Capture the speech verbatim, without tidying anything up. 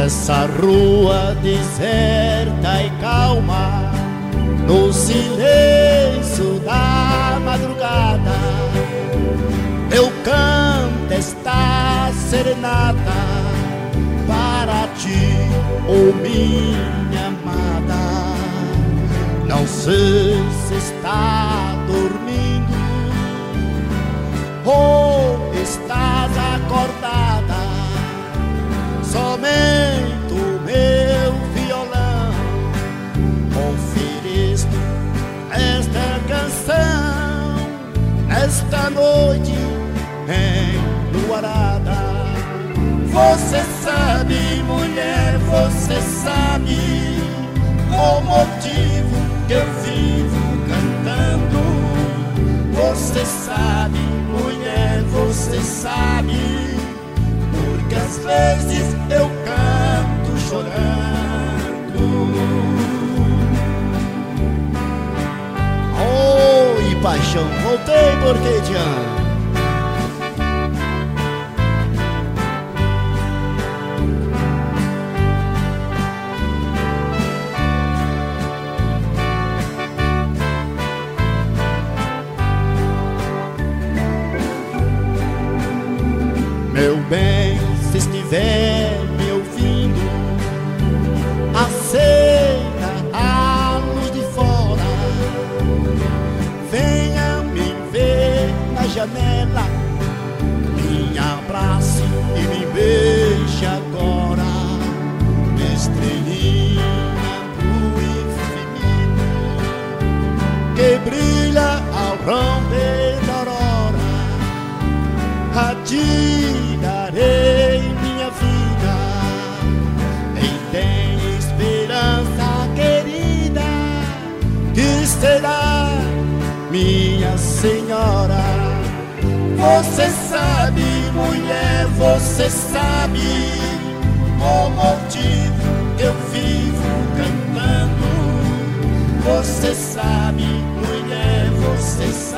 Nessa rua deserta e calma, no silêncio da madrugada, eu canto esta serenata para ti, oh minha amada. Não sei se está dormindo ou estás acordada. Somente o meu violão ofereço esta canção nesta noite enluarada. Você sabe, mulher, você sabe o motivo que eu vivo cantando. Você sabe, mulher, você sabe, porque às vezes eu canto chorando. Oi, paixão, voltei porque te amo. Meu bem, se estiver me ouvindo, aceita a luz de fora. Venha me ver na janela, me abrace e me beije agora. Estrelinha do infinito que brilha ao romper da aurora, a ti darei minha vida. E tem esperança, querida, que será minha senhora. Você sabe, mulher, você sabe o motivo que eu vivo cantando. Você sabe, mulher, você sabe